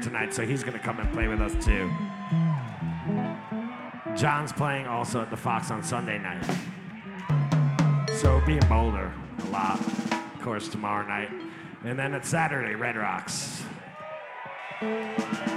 tonight, so he's gonna come and play with us too. John's playing also at the Fox on Sunday night. So we'll be in Boulder a lot, of course, tomorrow night. And then it's Saturday, Red Rocks.